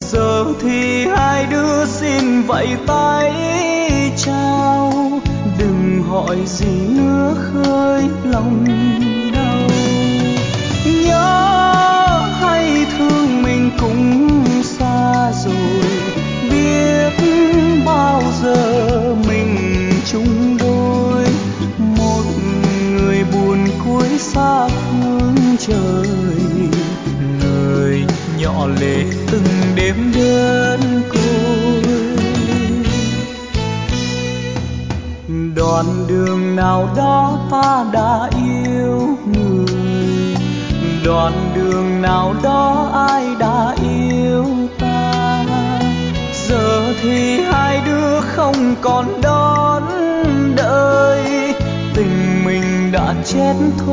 Giờ thì hai đứa xin vẫy tay chào, đừng hỏi gì nữa khơi lòng đau. Nhớ hay thương mình cũng xa rồi, biết bao giờ mình chung đôi. Một người buồn cuối xa phương trời, người nhỏ lệ từng đêm đơn côi. Đoạn đường nào đó ta đã yêu người, đoạn đường nào đó ai đã yêu ta. Giờ thì hai đứa không còn đón đợi, tình mình đã chết thôi.